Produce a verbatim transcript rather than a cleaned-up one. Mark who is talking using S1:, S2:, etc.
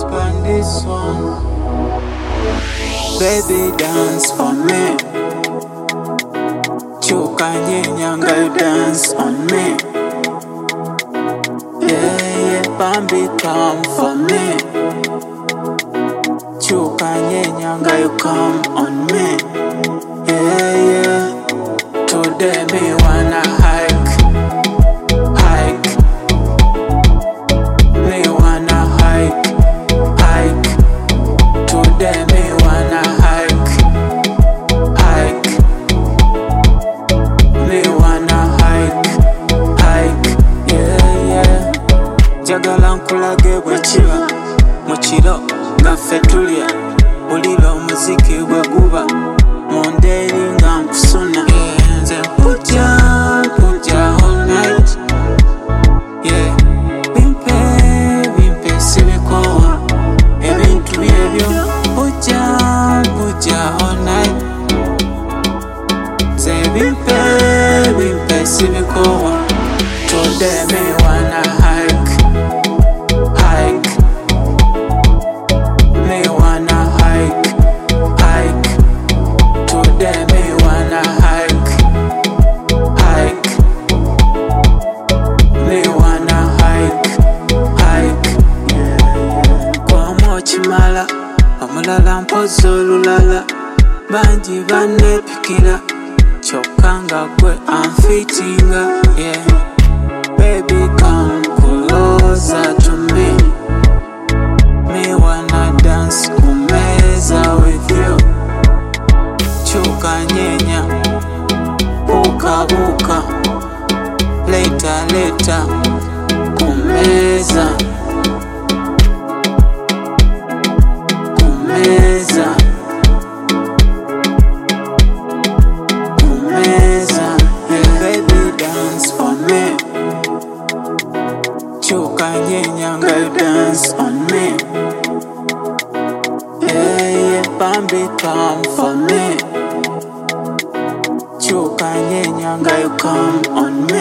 S1: on this one. Baby, dance for me. Chukanye nyanga, you dance on me. Yeah, yeah, Bambi, come for me. Chukanye nyanga, you come on me. Yeah, yeah. Today me wanna hike, hike. Me wanna hike, hike. Today me wanna hike, hike. Me wanna hike, hike. Yeah, yeah. Jagala nkulage bwe kiba mu kiro nga ffe tulya, wulira omuziki bwe guba mu ndeeri nga nkusuna. Nze nkujja nkujja all night. Yeah. Bimpe bimpe sibikoowa ebintu byebyo. Nkujja nkujja all night. Nze bimpe bimpe sibikoowa. Today me wanna hike, hike. Me wanna hike, hike. Today me wanna hike, hike. Me wanna hike, hike. Kwa chimala, omulala mpoza olulala. Bangi banepikira, kyokka nga gwe amfitinga. Yeah. Baby, come closer to me. Me wanna dance kumeza with you. Chuka nyenya, buka buka. Later, later, kumeza, kumeza, kumeza. Yeah, baby, dance for me. Chuka nyenya, you dance on me. Yeah, yeah, Bambi, come for me. Chuka nyenya, you come on me.